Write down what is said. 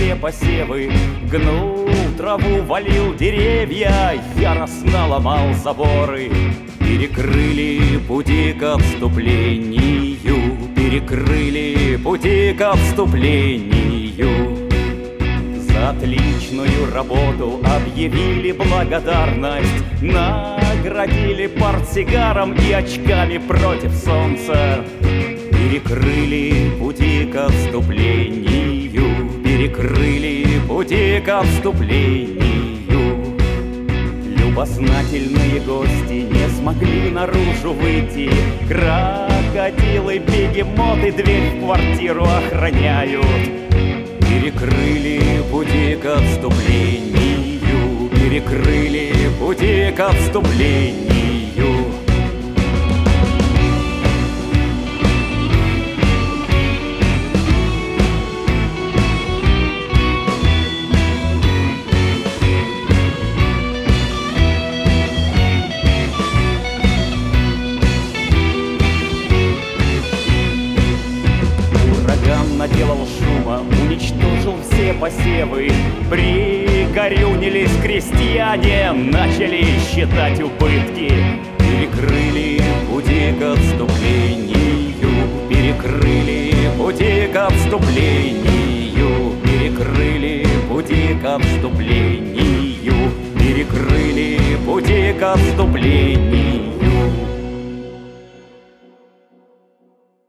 все посевы, гнул траву, валил деревья, яростно ломал заборы. Перекрыли пути к отступлению, перекрыли пути к отступлению. За отличную работу объявили благодарность, наградили портсигаром и очками против солнца. Перекрыли пути к отступлению, перекрыли пути к отступлению. Любознательные гости не смогли наружу выйти. Крокодилы, бегемоты дверь в квартиру охраняют. Перекрыли пути к отступлению, перекрыли пути к отступлению. Наделал шума, уничтожил все посевы. Пригорюнились крестьяне, начали считать убытки. Перекрыли пути к отступлению, перекрыли пути к отступлению, перекрыли пути к отступлению, перекрыли пути к отступлению.